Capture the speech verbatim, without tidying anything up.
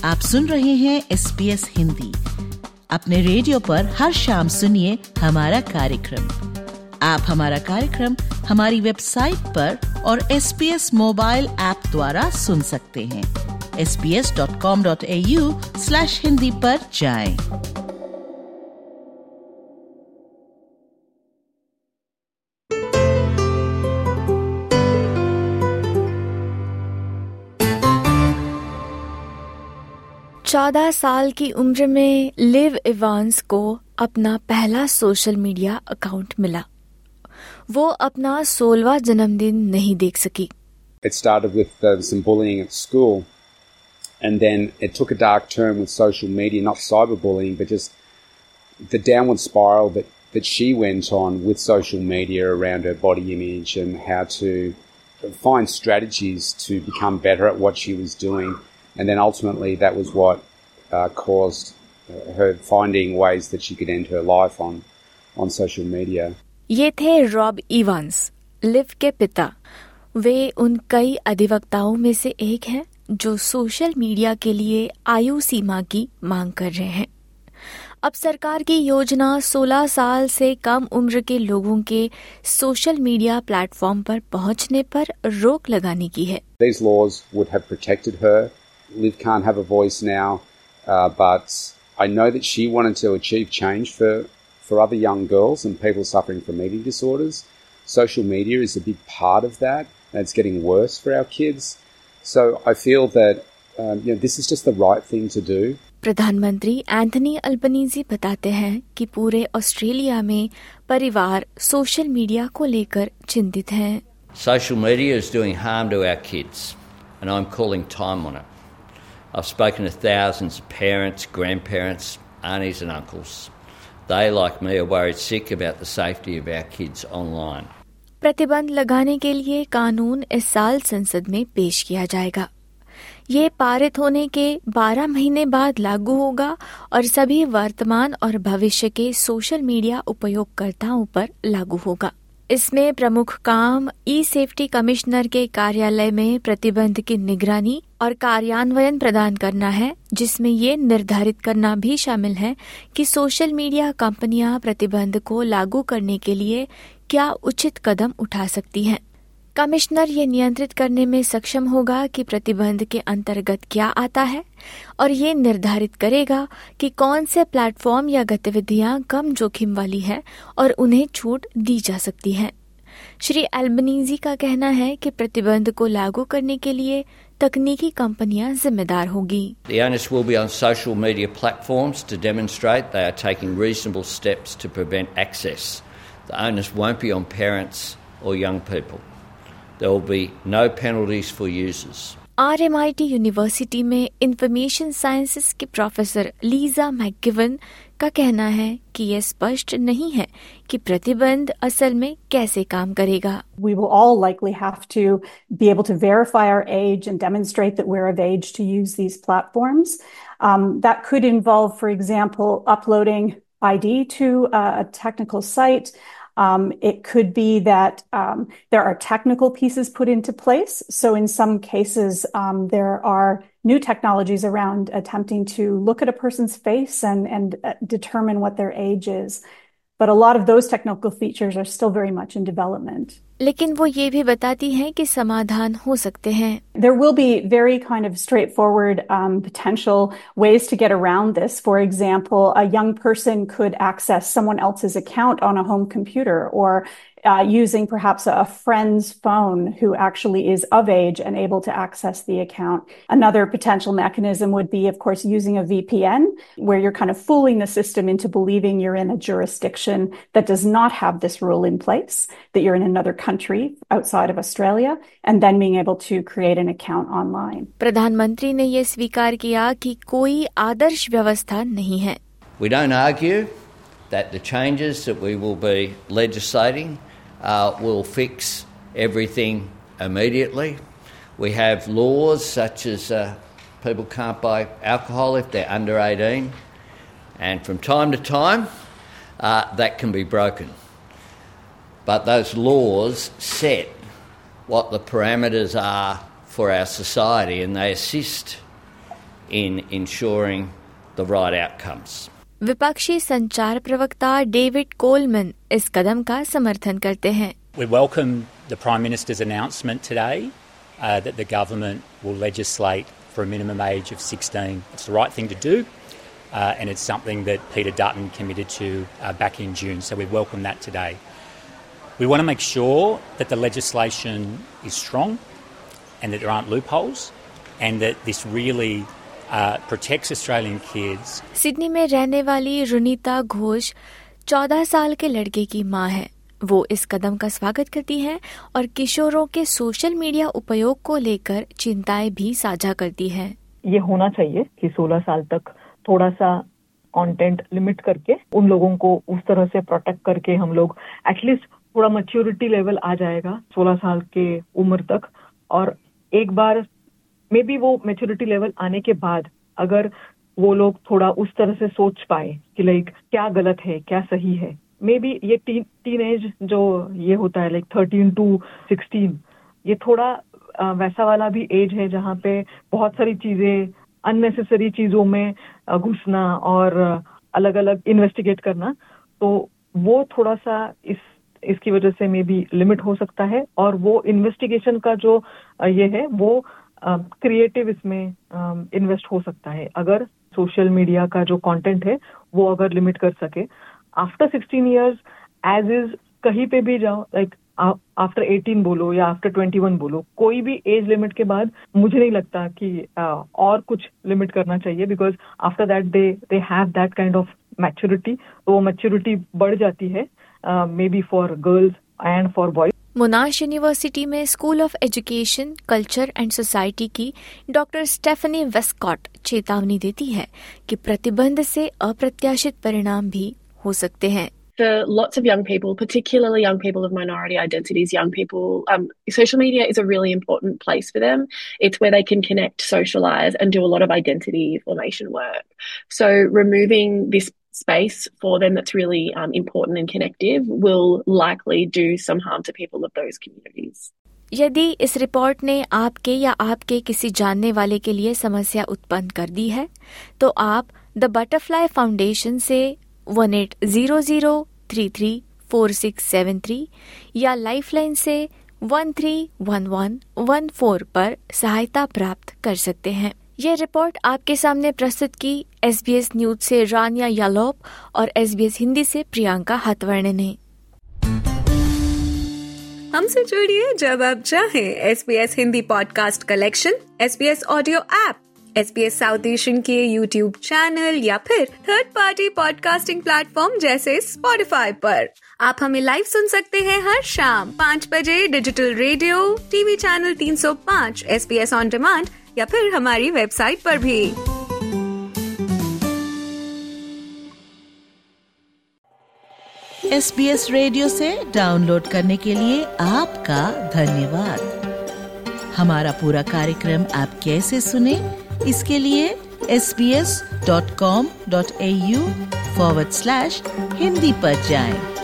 आप सुन रहे हैं एस बी एस हिंदी। अपने रेडियो पर हर शाम सुनिए हमारा कार्यक्रम। आप हमारा कार्यक्रम हमारी वेबसाइट पर और S B S mobile app द्वारा सुन सकते हैं। S B S dot com dot A U slash Hindi पर जाएं। चौदह साल की उम्र में लिव इवांस को अपना पहला सोशल मीडिया अकाउंट मिला। वो अपना सोलहवां जन्मदिन नहीं देख सकी। It started with uh, some bullying at school, and then it took a dark turn with social media, not cyberbullying, but just the downward spiral that, that she went on with social media around her body image and how to find strategies to become better at what she was doing. And then ultimately that was what uh, caused uh, her finding ways that she could end her life on, on social media. ये थे Rob Evans, live के पिता। वे उन कई अधिवक्ताओं में से एक हैं जो सोशल मीडिया के लिए आयु सीमा की मांग कर रहे हैं। अब सरकार की योजना सोलह साल से कम उम्र के लोगों के सोशल मीडिया प्लेटफॉर्म पर पहुंचने पर रोक लगाने की है। These laws would have protected her. Liv can't have a voice now, uh, but I know that she wanted to achieve change for, for other young girls and people suffering from eating disorders. Social media is a big part of that, and it's getting worse for our kids. So I feel that um, you know, this is just the right thing to do. प्रधानमंत्री Anthony Albanese बताते हैं कि पूरे Australia में परिवार social media को लेकर चिंतित हैं। Social media is doing harm to our kids, and I'm calling time on it. I've spoken to thousands of parents, grandparents, aunties and uncles. They, like me, are worried sick about the safety of our kids online. प्रतिबंध लगाने के लिए कानून इस साल संसद में पेश किया जाएगा। ये पारित होने के बारह महीने बाद लागू होगा और सभी वर्तमान और भविष्य के सोशल मीडिया उपयोगकर्ताओं पर लागू होगा। इसमें प्रमुख काम ई सेफ्टी कमिश्नर के कार्यालय में प्रतिबंध की निगरानी और कार्यान्वयन प्रदान करना है, जिसमें ये निर्धारित करना भी शामिल है कि सोशल मीडिया कंपनियां प्रतिबंध को लागू करने के लिए क्या उचित कदम उठा सकती हैं। कमिश्नर ये नियंत्रित करने में सक्षम होगा कि प्रतिबंध के अंतर्गत क्या आता है और ये निर्धारित करेगा कि कौन से प्लेटफॉर्म या गतिविधियां कम जोखिम वाली हैं और उन्हें छूट दी जा सकती हैं। श्री अल्बनीज़ी का कहना है कि प्रतिबंध को लागू करने के लिए तकनीकी कंपनियां जिम्मेदार होगी। The onus will be on social media platforms to demonstrate they are taking reasonable steps to prevent access. The onus won't be on parents or young people. There will be no penalties for users. R M I T university में information sciences की professor Lisa McGiven का कहना है कि यह स्पष्ट नहीं है कि प्रतिबंध असल में कैसे काम करेगा। We will all likely have to be able to verify our age and demonstrate that we're of age to use these platforms. Um, that could involve, for example, uploading I D to uh, a technical site. Um, it could be that um, there are technical pieces put into place. So in some cases, um, there are new technologies around attempting to look at a person's face and, and uh, determine what their age is. But a lot of those technical features are still very much in development. लेकिन वो ये भी बताती हैं कि समाधान हो सकते हैं। There will be very kind of straightforward um, potential ways to get around this. For example, a young person could access someone else's account on a home computer or uh, using perhaps a friend's phone who actually is of age and able to access the account. Another potential mechanism would be, of course, using a V P N, where you're kind of fooling the system into believing you're in a jurisdiction that does not have this rule in place, that you're in another country outside of Australia, and then being able to create an account online. प्रधानमंत्री ने ये स्वीकार किया कि कोई आदर्श व्यवस्था नहीं है। We don't argue that the changes that we will be legislating uh, will fix everything immediately. We have laws such as uh, people can't buy alcohol if they're under eighteen, and from time to time uh, that can be broken. But those laws set what the parameters are for our society, and they assist in ensuring the right outcomes. विपक्षी संचार प्रवक्ता David Coleman इस कदम का समर्थन करते हैं। We welcome the Prime Minister's announcement today uh, that the government will legislate for a minimum age of sixteen. It's the right thing to do, uh, and it's something that Peter Dutton committed to uh, back in June, so we welcome that today. We want to make sure that the legislation is strong and that there aren't loopholes and that this really Uh, protects Australian kids. Sydney में रहने वाली रुनीता घोष चौदह साल के लड़के की मां है। वो इस कदम का स्वागत करती हैं और किशोरों के सोशल मीडिया उपयोग को लेकर चिंताएं भी साझा करती हैं। ये होना चाहिए कि सोलह साल तक थोड़ा सा कंटेंट लिमिट करके उन लोगों को उस तरह से प्रोटेक्ट करके हम लोग एटलीस्ट थोड़ा मैच्योरिटी लेवल आ जाएगा सोलह साल के उम्र तक, और एक बार मे बी वो मैच्योरिटी लेवल आने के बाद अगर वो लोग थोड़ा उस तरह से सोच पाए कि लाइक क्या गलत है क्या सही है, मे बी ये टी, टीन एज जो ये होता है लाइक थर्टीन टू सिक्सटीन, ये थोड़ा आ, वैसा वाला भी एज है जहाँ पे बहुत सारी चीजें अननेसेसरी चीजों में घुसना और अलग अलग इन्वेस्टिगेट करना, तो वो थोड़ा सा इस इसकी वजह से मे बी लिमिट हो सकता है। और वो इन्वेस्टिगेशन का जो ये है वो क्रिएटिव uh, इसमें इन्वेस्ट uh, हो सकता है अगर सोशल मीडिया का जो कंटेंट है वो अगर लिमिट कर सके। After sixteen years age is कहीं पे भी जाओ, लाइक आफ्टर एटीन बोलो या आफ्टर ट्वेंटी वन बोलो, कोई भी एज लिमिट के बाद मुझे नहीं लगता कि uh, और कुछ लिमिट करना चाहिए, because after that they they have that kind of maturity, तो वो मैच्योरिटी बढ़ जाती है maybe for girls and for boys. Monash university में school of education, culture and society की डॉक्टर स्टेफनी वेस्कॉट चेतावनी देती है कि प्रतिबंध से अप्रत्याशित परिणाम भी हो सकते हैं। For lots of young people, particularly young people of minority identities, young people, um, social media is a really important place for them. It's where they can connect, socialize, and do a lot of identity formation work. So removing this space for them that's really um, important and connective will likely do some harm to people of those communities. यदि इस report ने आपके या आपके किसी जानने वाले के लिए समस्या उत्पन्न कर दी है, तो आप द बटरफ्लाई फाउंडेशन से one eight zero zero three three four six seven three या लाइफलाइन से one three one one one four पर सहायता प्राप्त कर सकते हैं। ये रिपोर्ट आपके सामने प्रस्तुत की एसबीएस न्यूज से रानिया यालोप और एसबीएस हिंदी से प्रियंका हतवर्णे ने। हमसे जुड़िए जब आप चाहें। SBS Hindi podcast collection, SBS audio app, SBS south Asian के यूट्यूब चैनल या फिर थर्ड पार्टी पॉडकास्टिंग प्लेटफॉर्म जैसे स्पॉटिफाई पर। आप हमें लाइव सुन सकते हैं हर शाम पाँच बजे डिजिटल रेडियो, टीवी चैनल तीन सौ पाँच, एसबीएस ऑन डिमांड या फिर हमारी वेबसाइट पर भी। एसबीएस रेडियो से डाउनलोड करने के लिए आपका धन्यवाद। हमारा पूरा कार्यक्रम आप कैसे सुने, इसके लिए S B S dot com dot A U forward slash Hindi पर जाएं।